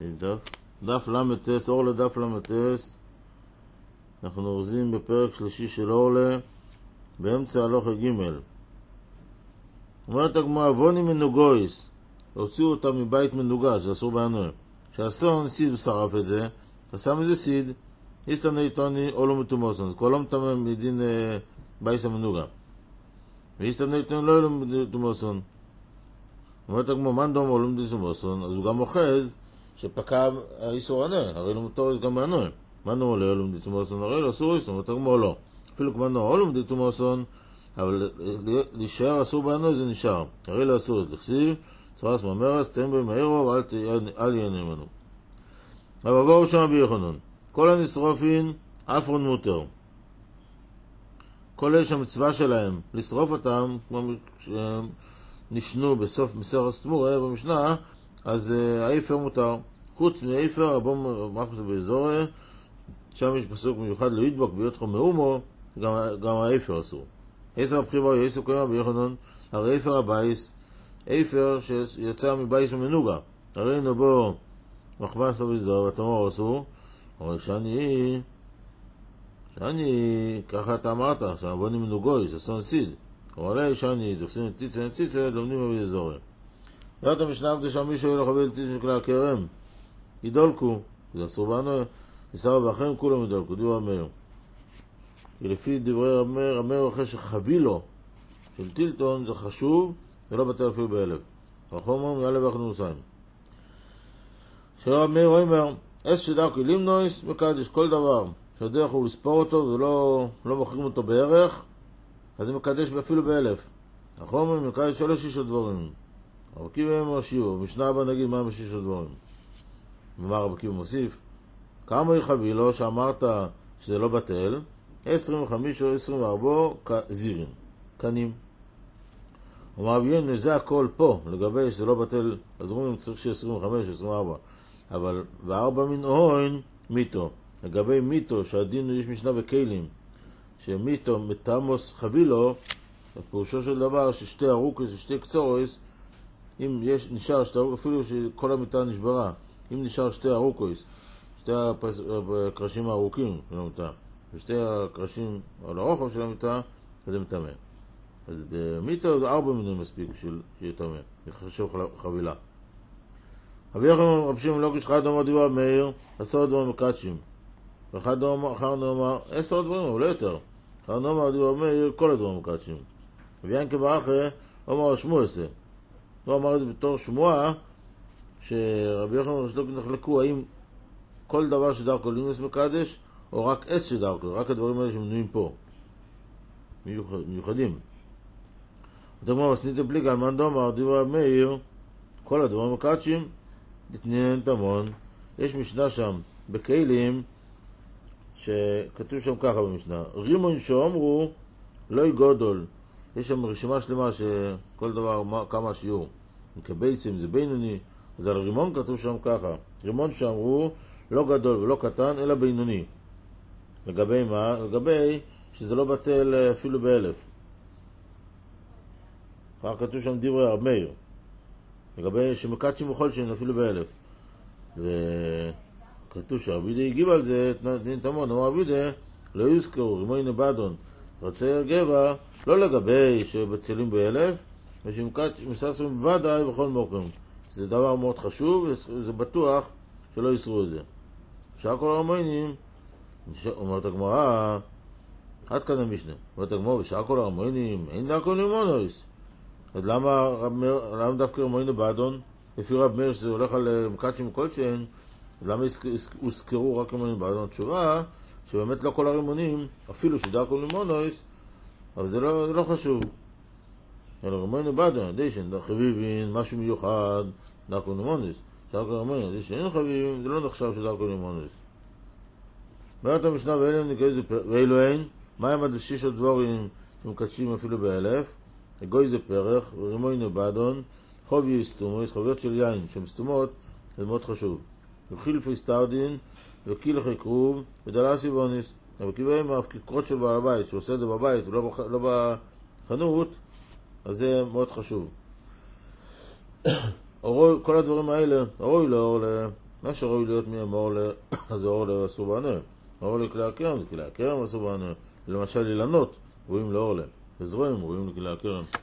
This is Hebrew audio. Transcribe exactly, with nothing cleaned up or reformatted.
דף, דף למטס, אורלה דף למטס. אנחנו אורזים בפרק שלישי של אורלה, באמצע הלוכה ג'. אומרת הגמרא, עווני מנוגויס, הוציאו אותם מבית מנוגה, שאסור בענוי. שהאסון סיד ושרף את זה, עשה מזה סיד, איסטן איתוני אולו מתומוסון, אז כל לא מתמם מדין אה, בייס המנוגה. ואיסטן איתוני לא אולו מתומוסון. אומרת הגמרא, מן דום אולו מתומוסון, אז הוא גם אוחז שפקע האיסור ענה, הרי לא מותר גם בענוי. מן דום אולו אולו מתומוסון, הרי לא אסור איסור, אומרת הגמרא לא. אפילו כמו דום אולו מתומוסון, אבל להישאר אסור בענוי זה נשאר. הרי לא אסור, תכסיב, צרס ממרס, תן בי מהירו, ואל יענה ממנו. אבל עבור שם ביוחנן. כל הנשרופין, אפרון מותר. כל אלה שהמצווה שלהם, לשרוף אותם, כמו שהם נשנו בסוף מסכת תמורה במשנה, אז האיפר מותר. חוץ מאיפר, הבוא מחוס באזור, שם יש פסוק מיוחד להידבק ביותכו מאומו, גם, גם האיפר אסור. עשר הבחיבה יעשו קיימה ביוחנן, הרי איפר הבייס, איפר שיוצא מבייס ומנוגה. הרי נבוא מחבס ובזור, ותאמר אסור, אבל שאני, שאני, ככה אתה אמרת, שהבוני מנוגוי, זה סון סיד. אבל שאני, תופסים את ציצה, את ציצה, לומדים בבזור. ואת המשנה הקדושה, מישהו יהיה לחבל ציצה של הכרם, ידולקו, זה אסור בענו, ישר ואחרים כולם ידולקו, דיבר המאיר. כי לפי דברי המאיר, המאיר אחרי שחבי לו, של טילטון, זה חשוב, ולא בטל אפילו באלף. החומר יעלה ואנחנו נוסעים. שרב מאיר אומר, אס שדרכו לימנויס מקדש, כל דבר שהדרך הוא לספור אותו ולא לא מוכרים אותו בערך, אז זה מקדש אפילו באלף. החומר מקדש שלוש שישות דברים. הרבקים הם מושיעו, משנה הבא נגיד מה הם שישות דברים. ומה הרבקים מוסיף? כמה יחבי לו שאמרת שזה לא בטל, עשרים וחמש או עשרים וארבע זירים, קנים. אומר אבינו, זה הכל פה, לגבי שזה לא בטל, אז אומרים צריך שיהיה עשרים וחמש או עשרים וארבע. אבל וארבע מן אוהן מיתו. לגבי מיתו, שהדין יש משנה בכלים, שמיתו מתמוס חבילו, הפירושו של דבר ששתי ארוכס ושתי קצורוס, אם יש, נשאר שתי ארוכס, אפילו שכל המיטה נשברה, אם נשאר שתי ארוכס, שתי הקרשים הארוכים של המיטה, ושתי הקרשים על הרוחב של המיטה, אז זה מטמא. אז במיתו זה ארבע מינים מספיק שיהיה טמא, יחשב חבילה. רבי יוחנן רבי שמעון לוקיש אחד אומר דיבר מאיר, עשרה דברים מקדשים. ואחד אחר נאמר, עשרה דברים, אבל לא יותר. אחר נאמר דיבר מאיר, כל הדברים מקדשים. וינקה באחר אומר שמוע עשה. הוא אמר את זה בתור שמועה, שרבי יוחנן ורבי שמעון נחלקו, האם כל דבר שדרכו לימוס מקדש, או רק עש שדרכו, רק הדברים האלה שמנויים פה. מיוחדים. אתה אומר, סנית פליג על מן דומר, דיבר מאיר, כל הדברים מקדשים, תתנין תמון. יש משנה שם בכלים שכתוב שם ככה במשנה, רימון שאומרו לא יגודול. יש שם רשימה שלמה שכל דבר מה, כמה השיעור מקבייצים זה בינוני, אז על רימון כתוב שם ככה, רימון שאמרו לא גדול ולא קטן אלא בינוני. לגבי מה? לגבי שזה לא בטל אפילו באלף. כך כתוב שם דברי הרב מאיר, לגבי שמקדשים בכל שאין אפילו באלף. וכתוב שהרבי דה הגיב על זה, תנין תמון, אמר רבי דה, לא יוזכרו, רימוי נבדון, רצה גבע, לא לגבי שבטלים באלף, ושמססרים בוודאי בכל מוקם. זה דבר מאוד חשוב, וזה בטוח שלא יסרו את זה. שאר כל הרמיינים, אומרת הגמרא, עד כאן המשנה, אומרת הגמרא, ושאר כל הרמיינים, אין דרכו לימונויס. אז למה, למה דווקא רמוין נבדון, לפי רב מאיר שזה הולך על מקדשים כלשהן, למה הוזכרו רק רמוין נבדון? התשובה, שבאמת לא כל הרימונים, אפילו שדרכו לימונויס, אבל זה לא, זה לא חשוב. אלא רמוין נבדון, דיישן, חביבין, משהו מיוחד, דרכו לימונויס. שדרכו רמוין, דיישן, אין חביבים, זה לא נחשב שדרכו לימונויס. בעת המשנה ואלם נקרא זה, ואילו אין, מה הם עד שישה דבורים שמקדשים אפילו באלף? גוי זה פרח, רימוי נבדון, חובי סתומות, חוביות של יין שהן סתומות, זה מאוד חשוב. וחילפי סטרדין, וקילחי קרוב, ודלסי ואוניס. אבל כיוון מהפקיקרות של בעל הבית, שעושה את זה בבית ולא בח... לא בחנות, אז זה מאוד חשוב. אורוי, כל הדברים האלה, אורוי לא, מה שראוי להיות מהם אורלה, זה אורלה עשו בענה. אורלה כלי הכרם, זה כלי הכרם עשו בענה. למשל אילנות, רואים לאורלה. וזרועים, רואים לכלי הכרם.